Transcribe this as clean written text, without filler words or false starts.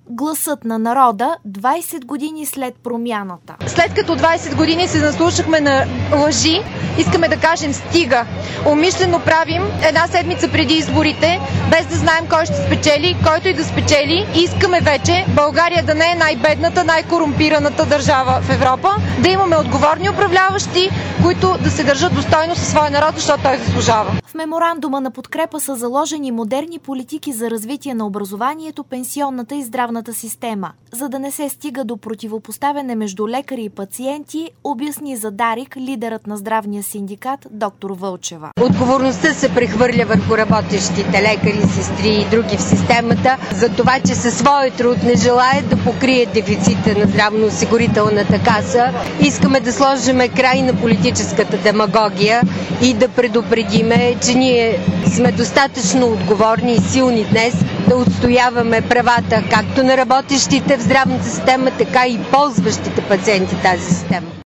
Гласът на народа 20 години след промяната. След като 20 години се наслушахме на лъжи, искаме да кажем стига. Умишлено правим една седмица преди изборите, без да знаем кой ще спечели, който и да спечели. Искаме вече България да не е най-бедната, най-корумпираната държава в Европа, да имаме отговорни управляващи, които да се държат достойно със своя народ, защото той заслужава. В меморандума на подкрепа са заложени модерни политики за развитие на образованието, пенсионната и здравната система. За да не се стига до противопоставяне между лекари и пациенти, обясни за Дарик лидерът на здравния синдикат доктор Вълчева. Отговорността се прехвърля върху работещите лекари, сестри и други в системата за това, че със своя труд не желаят да покрият дефицита на здравноосигурителната каса. Искаме да сложим край на политическата демагогия и да предупредиме, че ние сме достатъчно отговорни и силни днес да отстояваме правата както на работещите в здравната система, така и ползващите пациенти тази система.